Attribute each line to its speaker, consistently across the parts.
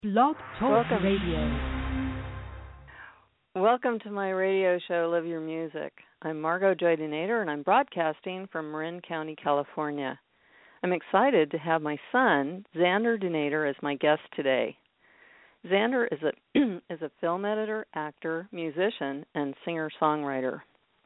Speaker 1: Blog Talk
Speaker 2: Welcome.
Speaker 1: Radio.
Speaker 2: Welcome to my radio show, Live Your Music. I'm Margot Joy Denader, and I'm broadcasting from Marin County, California. I'm excited to have my son, Xander Denader, as my guest today. Xander is a film editor, actor, musician, and singer-songwriter.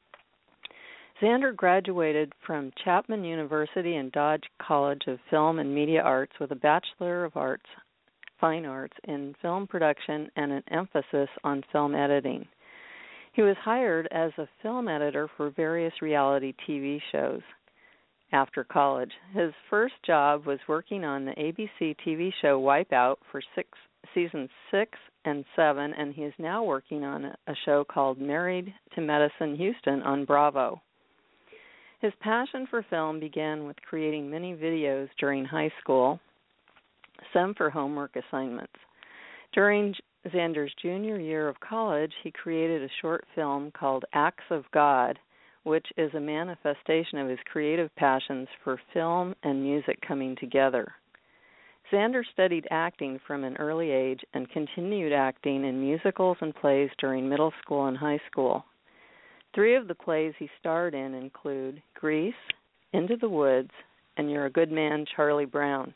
Speaker 2: Xander graduated from Chapman University and Dodge College of Film and Media Arts with a Bachelor of Arts, Fine Arts in film production and an emphasis on film editing. He was hired as a film editor for various reality TV shows after college. His first job was working on the ABC TV show Wipeout for seasons 6 and 7, and he is now working on a show called Married to Medicine Houston on Bravo. His passion for film began with creating many videos during high school, some for homework assignments. During Xander's junior year of college, he created a short film called Acts of God, which is a manifestation of his creative passions for film and music coming together. Xander studied acting from an early age and continued acting in musicals and plays during middle school and high school. 3 of the plays he starred in include Grease, Into the Woods, and You're a Good Man, Charlie Brown.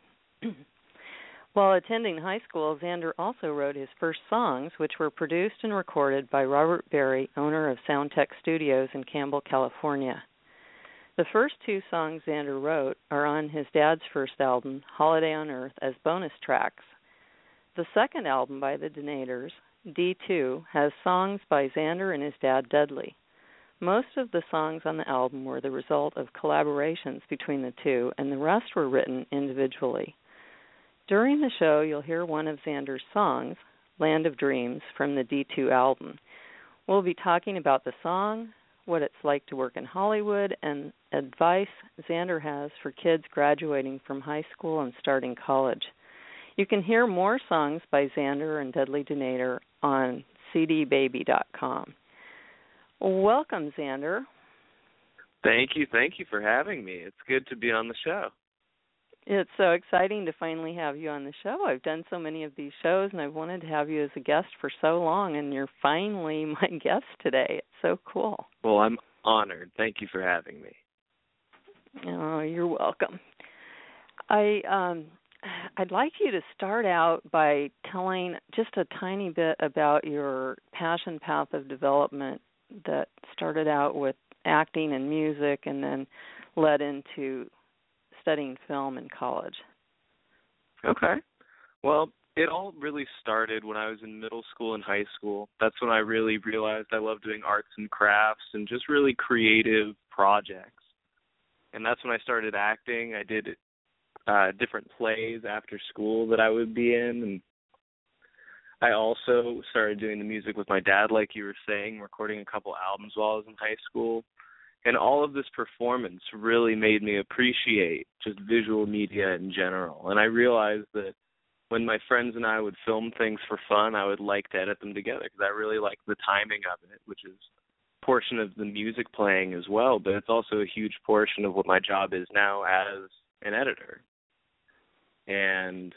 Speaker 2: While attending high school, Xander also wrote his first songs, which were produced and recorded by Robert Berry, owner of Soundtech Studios in Campbell, California. The first 2 songs Xander wrote are on his dad's first album, Holiday on Earth, as bonus tracks. The second album by the Denaders, D2, has songs by Xander and his dad, Dudley. Most of the songs on the album were the result of collaborations between the two, and the rest were written individually. During the show, you'll hear one of Xander's songs, Land of Dreams, from the D2 album. We'll be talking about the song, what it's like to work in Hollywood, and advice Xander has for kids graduating from high school and starting college. You can hear more songs by Xander and Dudley Denader on cdbaby.com. Welcome, Xander.
Speaker 3: Thank you for having me. It's good to be on the show.
Speaker 2: It's so exciting to finally have you on the show. I've done so many of these shows, and I've wanted to have you as a guest for so long, and you're finally my guest today. It's so cool.
Speaker 3: Well, I'm honored. Thank you for having me.
Speaker 2: Oh, you're welcome. I'd like you to start out by telling just a tiny bit about your passion path of development that started out with acting and music and then led into studying film in college.
Speaker 3: Okay. Well, it all really started when I was in middle school and high school. That's when I really realized I loved doing arts and crafts and just really creative projects. And that's when I started acting. I did different plays after school that I would be in. And I also started doing the music with my dad, like you were saying, recording a couple albums while I was in high school. And all of this performance really made me appreciate just visual media in general. And I realized that when my friends and I would film things for fun, I would like to edit them together because I really like the timing of it, which is a portion of the music playing as well, but it's also a huge portion of what my job is now as an editor. And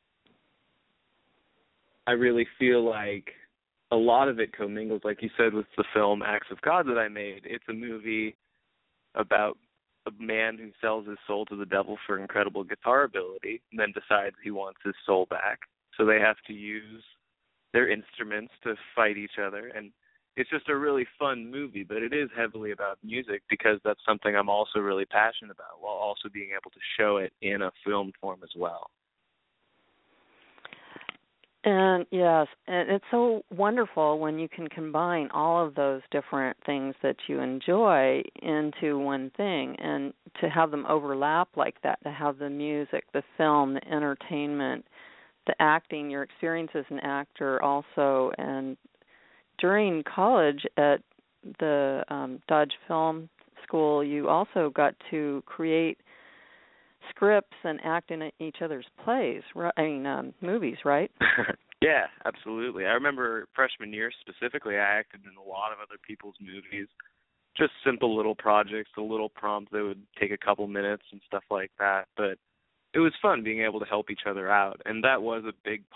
Speaker 3: I really feel like a lot of it commingles, like you said, with the film Acts of God that I made. It's a movie about a man who sells his soul to the devil for incredible guitar ability and then decides he wants his soul back. So they have to use their instruments to fight each other. And it's just a really fun movie, but it is heavily about music because that's something I'm also really passionate about, while also being able to show it in a film form as well.
Speaker 2: And yes, and it's so wonderful when you can combine all of those different things that you enjoy into one thing, and to have them overlap like that, to have the music, the film, the entertainment, the acting, your experience as an actor also. And during college at the Dodge Film School, you also got to create scripts and act in each other's plays, movies, right?
Speaker 3: Yeah, absolutely. I remember freshman year specifically, I acted in a lot of other people's movies, just simple little projects, a little prompt that would take a couple minutes and stuff like that. But it was fun being able to help each other out, and that was a big part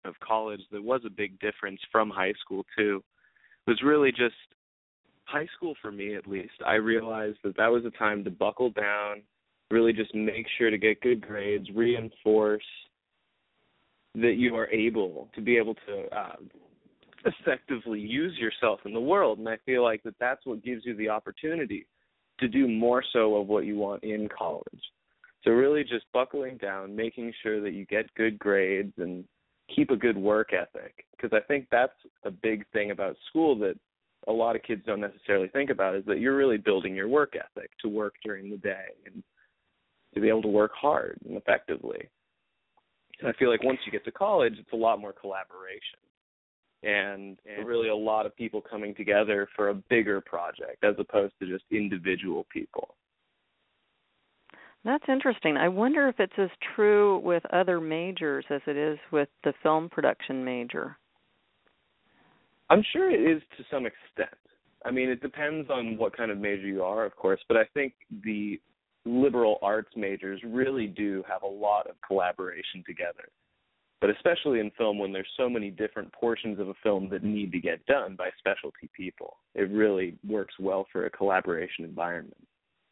Speaker 3: of college that was a big difference from high school too was really just high school, for me at least. I realized that was a time to buckle down, really just make sure to get good grades, reinforce that you are able to effectively use yourself in the world. And I feel like that's what gives you the opportunity to do more so of what you want in college. So really just buckling down, making sure that you get good grades and keep a good work ethic. Because I think that's a big thing about school that a lot of kids don't necessarily think about, is that you're really building your work ethic to work during the day and to be able to work hard and effectively. And I feel like once you get to college, it's a lot more collaboration and really a lot of people coming together for a bigger project as opposed to just individual people.
Speaker 2: That's interesting. I wonder if it's as true with other majors as it is with the film production major.
Speaker 3: I'm sure it is to some extent. I mean, it depends on what kind of major you are, of course, but I think the liberal arts majors really do have a lot of collaboration together. But especially in film, when there's so many different portions of a film that need to get done by specialty people, it really works well for a collaboration environment.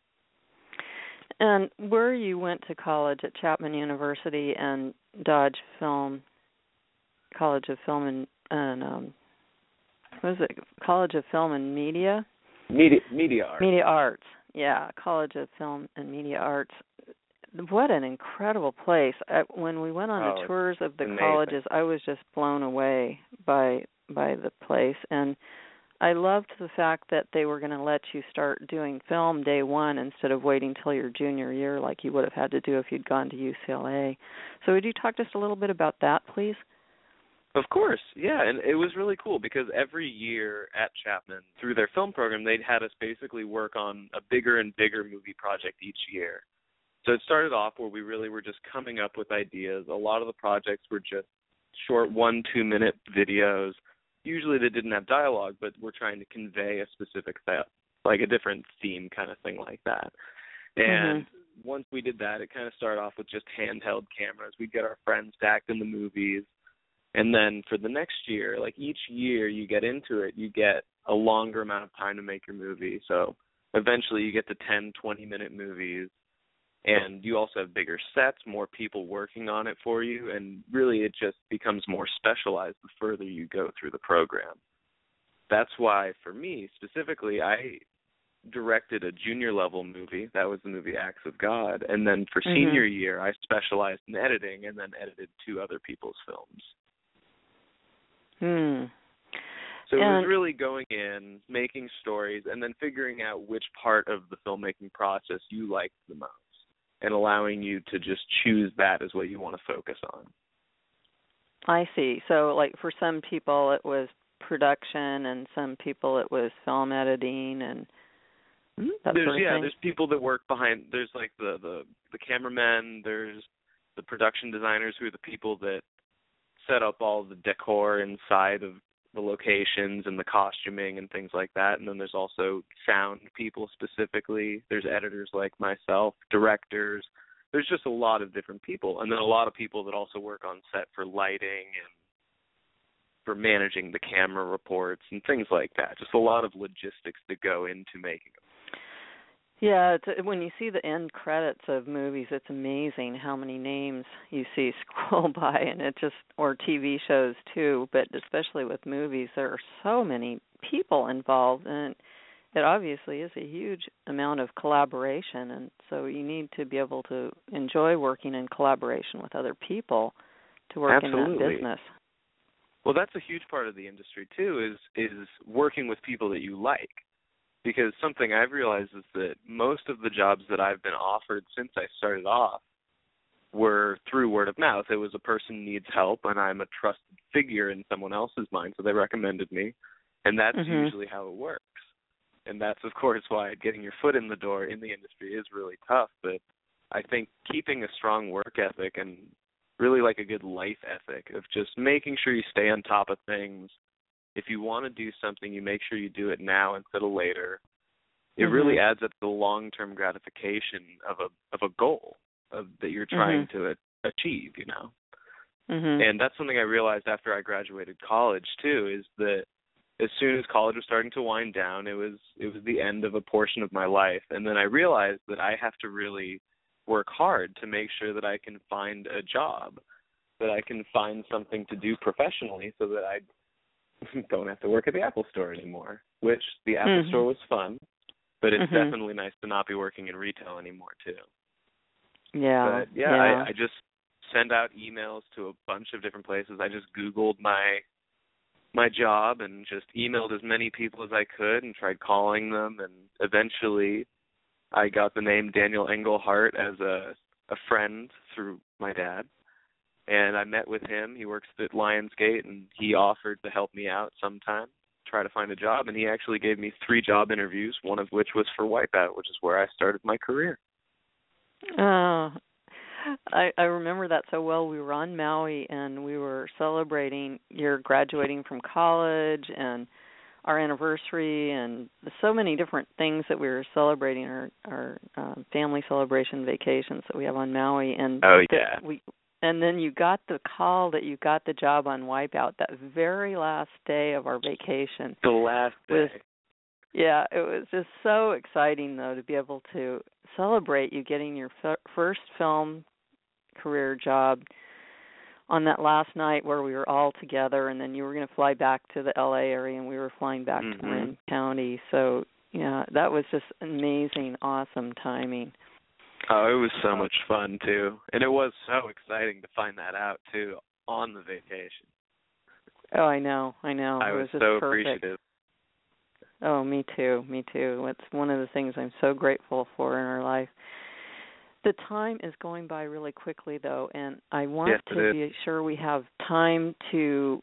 Speaker 2: And where you went to college at Chapman University and Dodge College of Film and what is it? College of Film and Media?
Speaker 3: Media Arts.
Speaker 2: Media Arts. Yeah, College of Film and Media Arts. What an incredible place. When we went on the tours of the colleges, I was just blown away by the place. And I loved the fact that they were going to let you start doing film day one instead of waiting till your junior year like you would have had to do if you'd gone to UCLA. So would you talk just a little bit about that, please?
Speaker 3: Of course, yeah, and it was really cool because every year at Chapman, through their film program, they'd had us basically work on a bigger and bigger movie project each year. So it started off where we really were just coming up with ideas. A lot of the projects were just short 1-2 minute videos. Usually they didn't have dialogue, but we're trying to convey a specific like a different theme kind of thing like that. And once we did that, it kind of started off with just handheld cameras. We'd get our friends to act in the movies. And then for the next year, like each year you get into it, you get a longer amount of time to make your movie. So eventually you get to 10, 20-minute movies. And you also have bigger sets, more people working on it for you, and really it just becomes more specialized the further you go through the program. That's why, for me specifically, I directed a junior-level movie. That was the movie Acts of God. And then for senior year, I specialized in editing and then edited 2 other people's films. So it was really going in, making stories, and then figuring out which part of the filmmaking process you liked the most, and allowing you to just choose that as what you want to focus on.
Speaker 2: I see. So, like, for some people it was production, and some people it was film editing, and that sort of thing.
Speaker 3: There's people that work behind. There's like the cameramen. There's the production designers who are the people that set up all the decor inside of the locations and the costuming and things like that. And then there's also sound people specifically. There's editors like myself, directors. There's just a lot of different people. And then a lot of people that also work on set for lighting and for managing the camera reports and things like that. Just a lot of logistics that go into making them.
Speaker 2: Yeah, when you see the end credits of movies, it's amazing how many names you see scroll by, and or TV shows too, but especially with movies, there are so many people involved, and it obviously is a huge amount of collaboration, and so you need to be able to enjoy working in collaboration with other people to work in that business.
Speaker 3: Well, that's a huge part of the industry too, is working with people that you like. Because something I've realized is that most of the jobs that I've been offered since I started off were through word of mouth. It was a person needs help, and I'm a trusted figure in someone else's mind, so they recommended me. And that's usually how it works. And that's, of course, why getting your foot in the door in the industry is really tough. But I think keeping a strong work ethic and really like a good life ethic of just making sure you stay on top of things. If you want to do something, you make sure you do it now instead of later. It really adds up to the long-term gratification of a goal that you're trying to achieve, you know. And that's something I realized after I graduated college too, is that as soon as college was starting to wind down, it was the end of a portion of my life. And then I realized that I have to really work hard to make sure that I can find a job, that I can find something to do professionally so that I don't have to work at the Apple Store anymore, which the Apple Store was fun, but it's definitely nice to not be working in retail anymore too.
Speaker 2: Yeah.
Speaker 3: But yeah. I just send out emails to a bunch of different places. I just Googled my job and just emailed as many people as I could and tried calling them, and eventually I got the name Daniel Engelhart as a friend through my dad. And I met with him. He works at Lionsgate, and he offered to help me out sometime, try to find a job. And he actually gave me 3 job interviews, one of which was for Wipeout, which is where I started my career.
Speaker 2: Oh, I remember that so well. We were on Maui, and we were celebrating your graduating from college and our anniversary, and so many different things that we were celebrating, our family celebration vacations that we have on Maui. And and then you got the call that you got the job on Wipeout that very last day of our vacation.
Speaker 3: The last day.
Speaker 2: Yeah, it was just so exciting, though, to be able to celebrate you getting your first film career job on that last night where we were all together, and then you were going to fly back to the L.A. area, and we were flying back to Marin County. So, yeah, that was just amazing, awesome timing.
Speaker 3: Oh, it was so much fun, too. And it was so exciting to find that out, too, on the vacation.
Speaker 2: Oh, I know.
Speaker 3: I was
Speaker 2: just
Speaker 3: so
Speaker 2: perfect.
Speaker 3: Appreciative.
Speaker 2: Oh, me too. It's one of the things I'm so grateful for in our life. The time is going by really quickly, though, and I want to be sure we have time to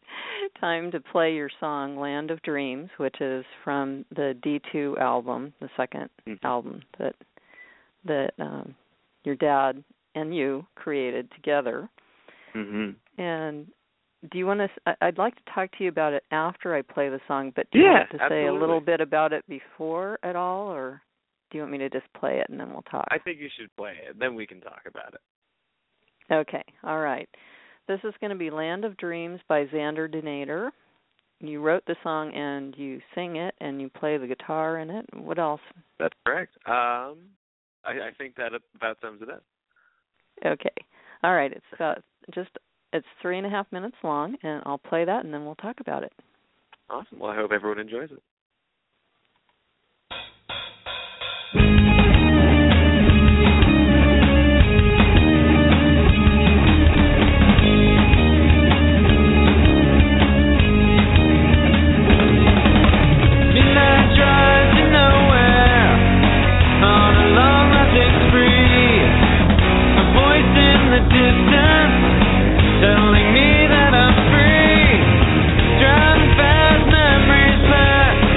Speaker 2: play your song "Land of Dreams," which is from the D2 album, the second album that your dad and you created together. And do you want to? I'd like to talk to you about it after I play the song, but do you want to say a little bit about it before at all, or do you want me to just play it and then we'll talk?
Speaker 3: I think you should play it, then we can talk about it.
Speaker 2: Okay, all right. This is going to be Land of Dreams by Xander Denader. You wrote the song and you sing it and you play the guitar in it. What else?
Speaker 3: That's correct. I think that about sums it up.
Speaker 2: Okay. All right. It's 3.5 minutes long, and I'll play that, and then we'll talk about it.
Speaker 3: Awesome. Well, I hope everyone enjoys it.
Speaker 1: Midnight drive to nowhere on a long lasting spree. A voice in the distance telling me that I'm free. Driving fast, memories pass.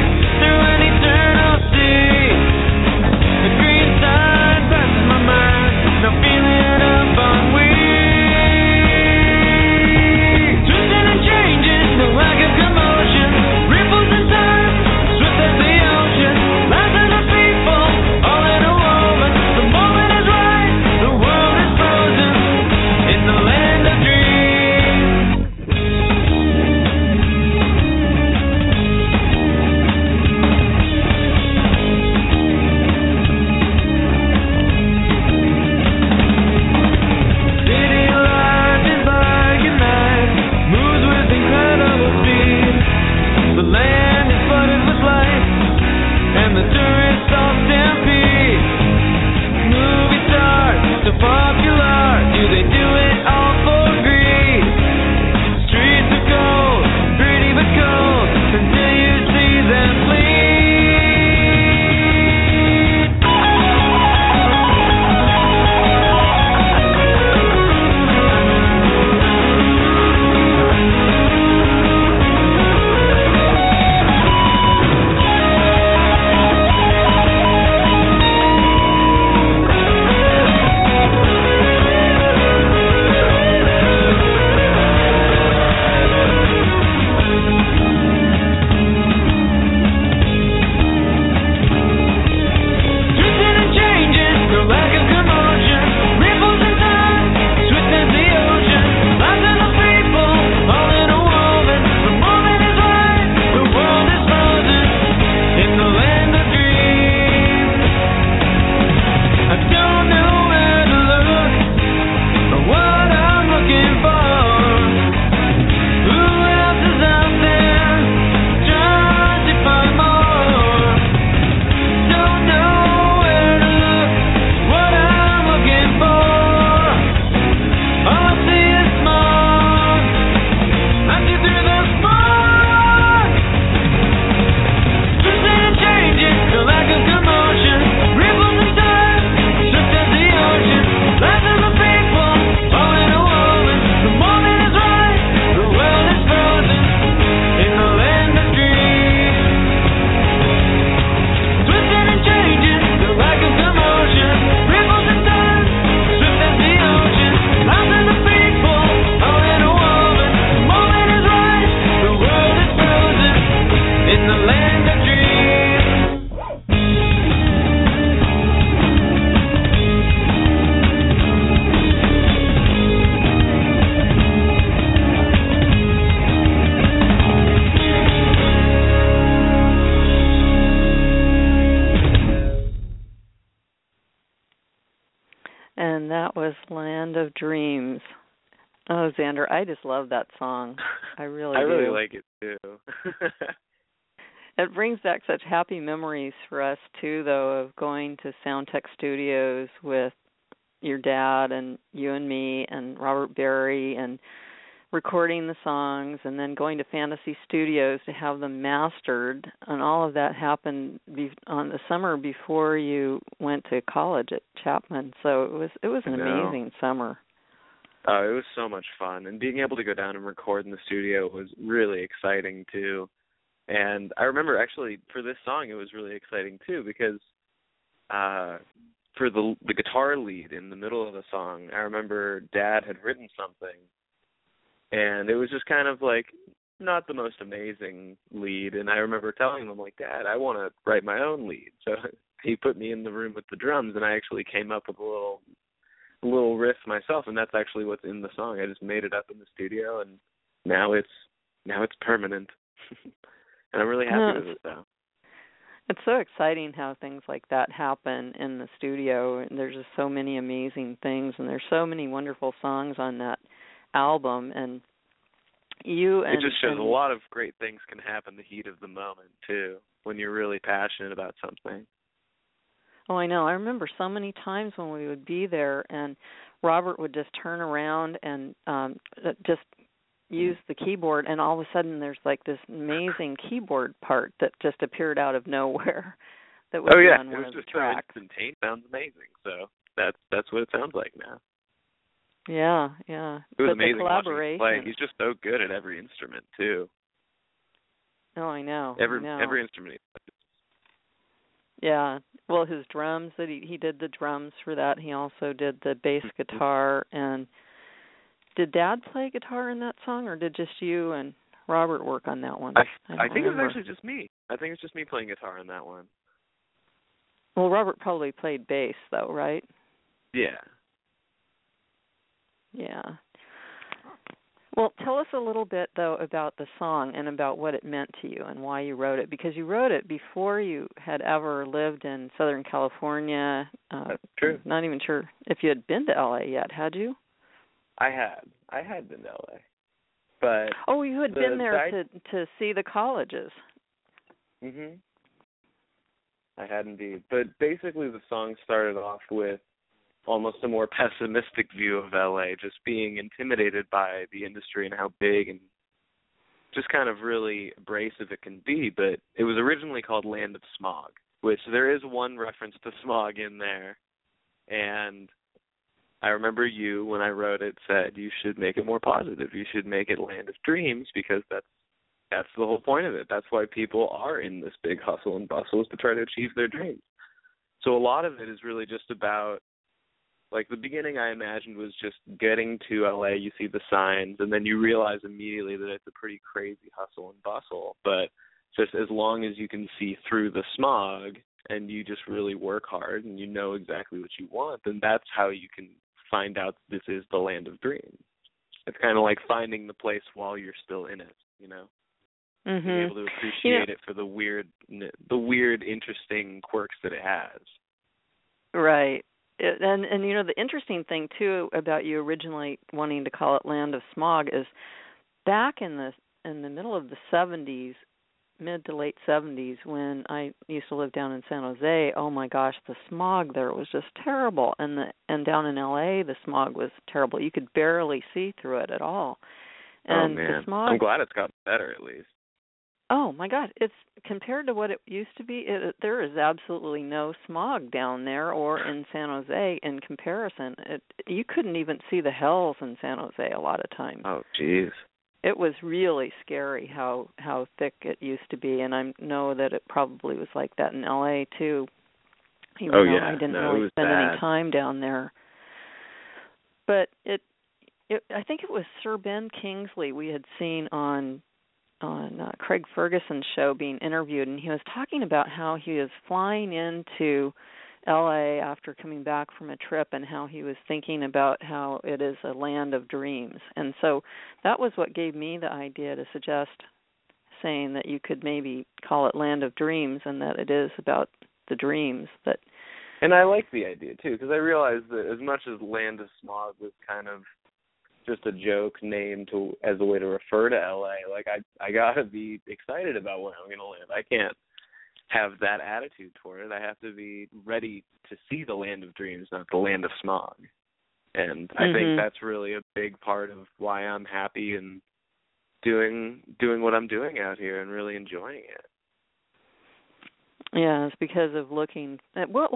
Speaker 2: That was Land of Dreams. Oh, Xander, I just love that song. I really do.
Speaker 3: I really like it too.
Speaker 2: It brings back such happy memories for us too, though, of going to Soundtech Studios with your dad and you and me and Robert Berry and recording the songs, and then going to Fantasy Studios to have them mastered, and all of that happened on the summer before you went to college at Chapman. So it was an amazing summer.
Speaker 3: Oh, it was so much fun, and being able to go down and record in the studio was really exciting too. And I remember actually for this song it was really exciting too, because for the guitar lead in the middle of the song, I remember Dad had written something, and it was just kind of like not the most amazing lead. And I remember telling him, like, Dad, I want to write my own lead. So he put me in the room with the drums, and I actually came up with a little riff myself, and that's actually what's in the song. I just made it up in the studio, and now it's permanent. And I'm really happy with it, though.
Speaker 2: It's so exciting how things like that happen in the studio, and there's just so many amazing things, and there's so many wonderful songs on that album. And it
Speaker 3: just shows a lot of great things can happen in the heat of the moment too, when you're really passionate about something.
Speaker 2: Oh, I know. I remember so many times when we would be there and Robert would just turn around and just use the keyboard, and all of a sudden there's like this amazing keyboard part that just appeared out of nowhere that was on one of the tracks.
Speaker 3: So instantaneous. Sounds amazing. So that's what it sounds like now.
Speaker 2: Yeah.
Speaker 3: It was amazing watching him play. He's just so good at every instrument too.
Speaker 2: Oh, I know.
Speaker 3: Every instrument.
Speaker 2: Yeah. Well, his drums, that he did the drums for that. He also did the bass guitar. And did Dad play guitar in that song, or did just you and Robert work on that one?
Speaker 3: I think it was actually just me. I think it's just me playing guitar on that one.
Speaker 2: Well, Robert probably played bass, though, right?
Speaker 3: Yeah.
Speaker 2: Yeah. Well, tell us a little bit, though, about the song and about what it meant to you and why you wrote it, because you wrote it before you had ever lived in Southern California.
Speaker 3: That's true.
Speaker 2: Not even sure if you had been to L.A. yet, had you?
Speaker 3: I had been to L.A. But
Speaker 2: you had been there to see the colleges.
Speaker 3: Mhm. I had indeed. But basically the song started off with almost a more pessimistic view of LA, just being intimidated by the industry and how big and just kind of really abrasive it can be. But it was originally called Land of Smog, which there is one reference to smog in there. And I remember you, when I wrote it, said you should make it more positive. You should make it Land of Dreams, because that's the whole point of it. That's why people are in this big hustle and bustle, is to try to achieve their dreams. So a lot of it is really just about, like, the beginning I imagined was just getting to LA, you see the signs, and then you realize immediately that it's a pretty crazy hustle and bustle. But just as long as you can see through the smog and you just really work hard and you know exactly what you want, then that's how you can find out this is the land of dreams. It's kind of like finding the place while you're still in it, you know?
Speaker 2: Mm-hmm.
Speaker 3: Being able to appreciate it for the weird, interesting quirks that it has.
Speaker 2: Right. And you know, the interesting thing too about you originally wanting to call it Land of Smog is back in the middle of the 70s, mid to late 70s, when I used to live down in San Jose. Oh my gosh, the smog there was just terrible, and down in LA the smog was terrible. You could barely see through it at all. And
Speaker 3: man,
Speaker 2: the smog,
Speaker 3: I'm glad it's gotten better at least.
Speaker 2: Oh my God! It's compared to what it used to be. There is absolutely no smog down there or in San Jose in comparison. You couldn't even see the hills in San Jose a lot of times.
Speaker 3: Oh, jeez.
Speaker 2: It was really scary how thick it used to be, and I know that it probably was like that in L.A. too. Even though I didn't really spend any time down there. But I think it was Sir Ben Kingsley we had seen on Craig Ferguson's show being interviewed, and he was talking about how he was flying into L.A. after coming back from a trip and how he was thinking about how it is a land of dreams. And so that was what gave me the idea to suggest saying that you could maybe call it Land of Dreams, and that it is about the dreams that
Speaker 3: And I like the idea, too, because I realized that as much as Land of Smog was kind of just a joke name as a way to refer to L.A., like, I got to be excited about where I'm going to live. I can't have that attitude toward it. I have to be ready to see the land of dreams, not the land of smog. And I think that's really a big part of why I'm happy and doing what I'm doing out here and really enjoying it.
Speaker 2: Yeah, it's because of looking at what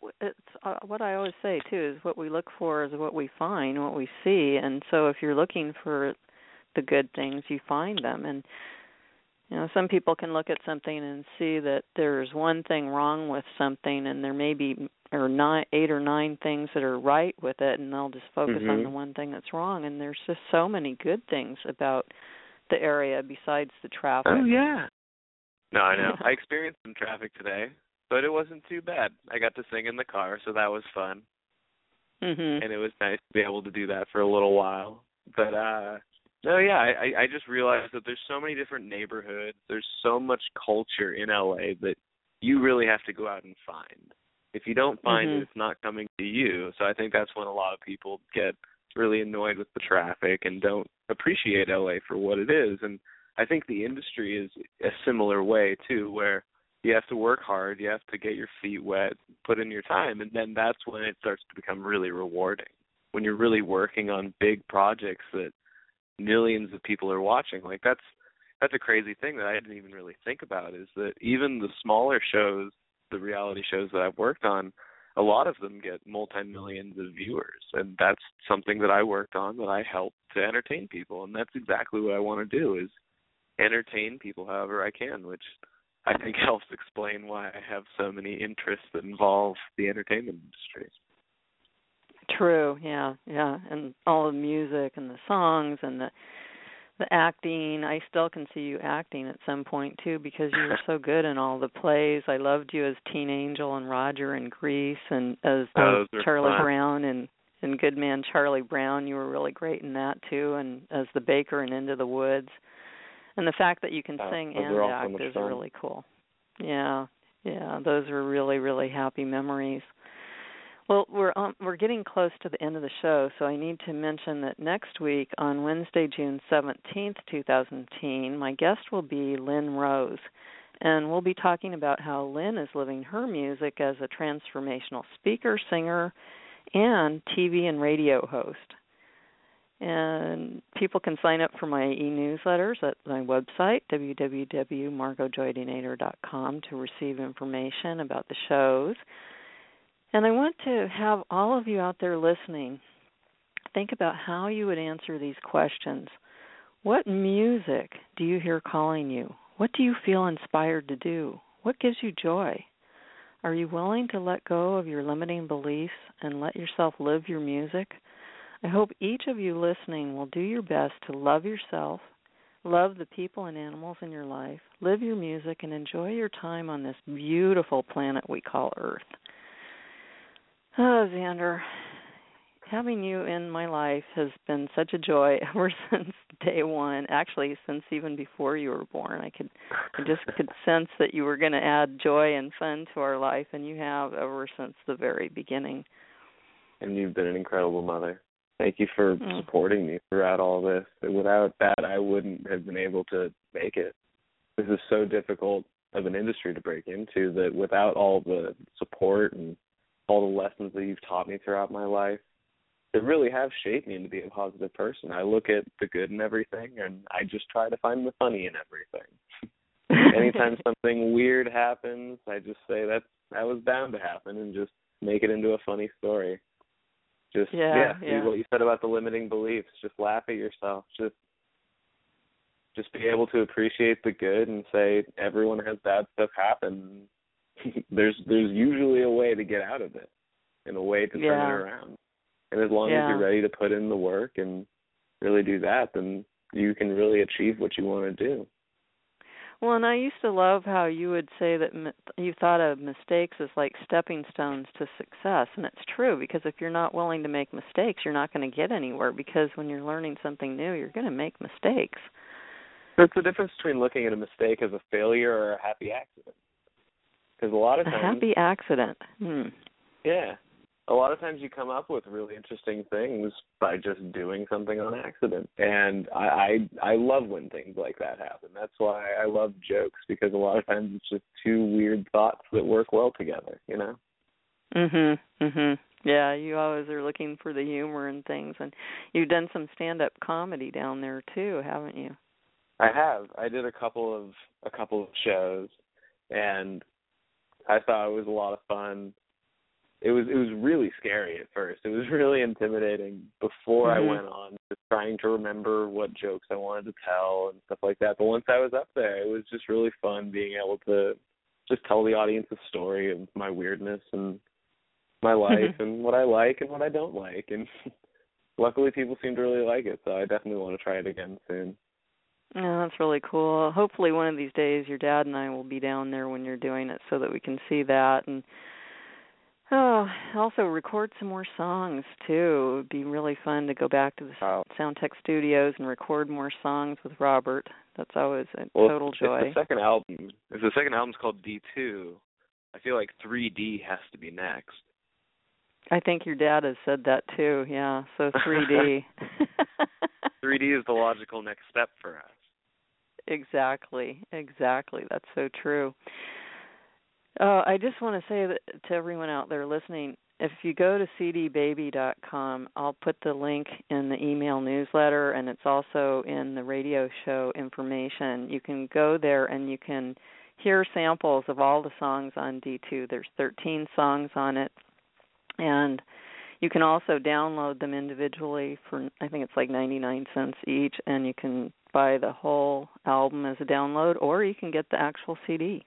Speaker 2: I always say too is what we look for is what we find, what we see, and so if you're looking for the good things, you find them. And you know, some people can look at something and see that there's one thing wrong with something, and there may be 8 or 9 things that are right with it, and they'll just focus on the one thing that's wrong. And there's just so many good things about the area besides the traffic.
Speaker 3: Oh yeah. No, I know. I experienced some traffic today, but it wasn't too bad. I got to sing in the car, so that was fun. And it was nice to be able to do that for a little while. But no, yeah, I just realized that there's so many different neighborhoods. There's so much culture in LA that you really have to go out and find. If you don't find it, it's not coming to you. So I think that's when a lot of people get really annoyed with the traffic and don't appreciate LA for what it is. And I think the industry is a similar way, too, where you have to work hard, you have to get your feet wet, put in your time, and then that's when it starts to become really rewarding. When you're really working on big projects that millions of people are watching. Like that's a crazy thing that I didn't even really think about, is that even the smaller shows, the reality shows that I've worked on, a lot of them get multi-millions of viewers, and that's something that I worked on, that I helped to entertain people, and that's exactly what I want to do, is entertain people however I can, which I think helps explain why I have so many interests that involve the entertainment industry.
Speaker 2: True, yeah, and all the music and the songs and the acting. I still can see you acting at some point too, because you were so good in all the plays. I loved you as Teen Angel and Roger in Grease, and as Charlie Brown and Good Man Charlie Brown. You were really great in that too, and as the baker in Into the Woods. And the fact that you can sing and act is really cool. Yeah, those are really, really happy memories. Well, we're getting close to the end of the show, so I need to mention that next week on Wednesday, June 17th, 2010, my guest will be Lynn Rose, and we'll be talking about how Lynn is living her music as a transformational speaker, singer, and TV and radio host. And people can sign up for my e-newsletters at my website, www.margotjoydinator.com, to receive information about the shows. And I want to have all of you out there listening think about how you would answer these questions. What music do you hear calling you? What do you feel inspired to do? What gives you joy? Are you willing to let go of your limiting beliefs and let yourself live your music? I hope each of you listening will do your best to love yourself, love the people and animals in your life, live your music, and enjoy your time on this beautiful planet we call Earth. Oh, Xander, having you in my life has been such a joy ever since day one. Actually, since even before you were born, I just could sense that you were going to add joy and fun to our life, and you have ever since the very beginning.
Speaker 3: And you've been an incredible mother. Thank you for supporting me throughout all this. Without that, I wouldn't have been able to make it. This is so difficult of an industry to break into that without all the support and all the lessons that you've taught me throughout my life, that really have shaped me into be a positive person. I look at the good in everything, and I just try to find the funny in everything. Anytime something weird happens, I just say that was bound to happen and just make it into a funny story. Just, what you said about the limiting beliefs. Just laugh at yourself. Just be able to appreciate the good and say everyone has bad stuff happen. There's usually a way to get out of it and a way to turn it around. And as long as you're ready to put in the work and really do that, then you can really achieve what you want to do.
Speaker 2: Well, and I used to love how you would say that you thought of mistakes as like stepping stones to success. And it's true, because if you're not willing to make mistakes, you're not going to get anywhere, because when you're learning something new, you're going to make mistakes.
Speaker 3: There's the difference between looking at a mistake as a failure or a happy accident. Because a lot of times...
Speaker 2: A happy accident.
Speaker 3: Yeah. A lot of times you come up with really interesting things by just doing something on accident. And I love when things like that happen. That's why I love jokes, because a lot of times it's just two weird thoughts that work well together, you know?
Speaker 2: Yeah, you always are looking for the humor and things, and you've done some stand-up comedy down there too, haven't you?
Speaker 3: I have. I did a couple of shows, and I thought it was a lot of fun. It was really scary at first. It was really intimidating before I went on, just trying to remember what jokes I wanted to tell and stuff like that. But once I was up there, it was just really fun being able to just tell the audience a story of my weirdness and my life and what I like and what I don't like. And luckily people seem to really like it, so I definitely want to try it again soon.
Speaker 2: Oh, that's really cool. Hopefully one of these days your dad and I will be down there when you're doing it so that we can see that. And also record some more songs, too. It would be really fun to go back to the Soundtech studios and record more songs with Robert. That's always a total joy.
Speaker 3: If the second album's called D2, I feel like 3D has to be next.
Speaker 2: I think your dad has said that, too, yeah. So 3D.
Speaker 3: 3D is the logical next step for us.
Speaker 2: Exactly. That's so true. I just want to say that to everyone out there listening, if you go to cdbaby.com, I'll put the link in the email newsletter, and it's also in the radio show information. You can go there and you can hear samples of all the songs on D2. There's 13 songs on it, and you can also download them individually for, I think it's like 99 cents each, and you can buy the whole album as a download, or you can get the actual CD.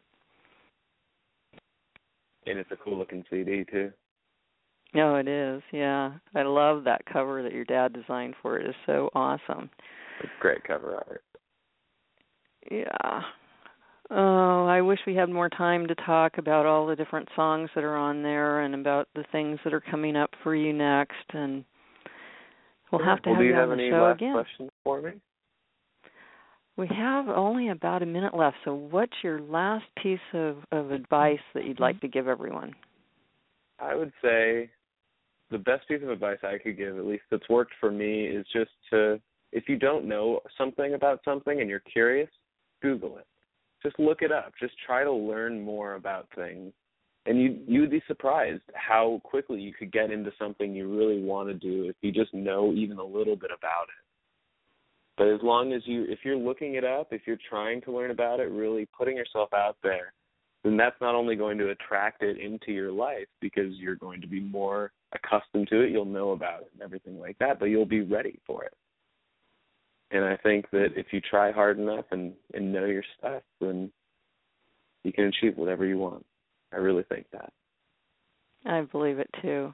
Speaker 3: And it's a cool-looking CD, too.
Speaker 2: Oh, it is, yeah. I love that cover that your dad designed for it. It's so awesome.
Speaker 3: It's great cover art.
Speaker 2: Yeah. Oh, I wish we had more time to talk about all the different songs that are on there and about the things that are coming up for you next. And we'll have to have you on the show again.
Speaker 3: Do you have any last questions for me?
Speaker 2: We have only about a minute left, so what's your last piece of advice that you'd like to give everyone?
Speaker 3: I would say the best piece of advice I could give, at least that's worked for me, is just to, if you don't know something about something and you're curious, Google it. Just look it up. Just try to learn more about things. And you would be surprised how quickly you could get into something you really want to do if you just know even a little bit about it. But as long as if you're looking it up, if you're trying to learn about it, really putting yourself out there, then that's not only going to attract it into your life because you're going to be more accustomed to it, you'll know about it and everything like that, but you'll be ready for it. And I think that if you try hard enough and know your stuff, then you can achieve whatever you want. I really think that.
Speaker 2: I believe it too.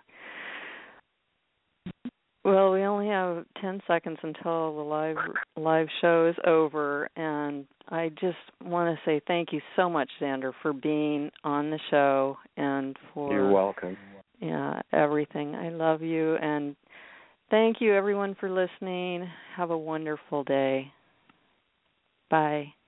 Speaker 2: Well, we only have 10 seconds until the live show is over, and I just want to say thank you so much, Xander, for being on the show and for
Speaker 3: You're welcome.
Speaker 2: Yeah, everything. I love you, and thank you, everyone, for listening. Have a wonderful day. Bye.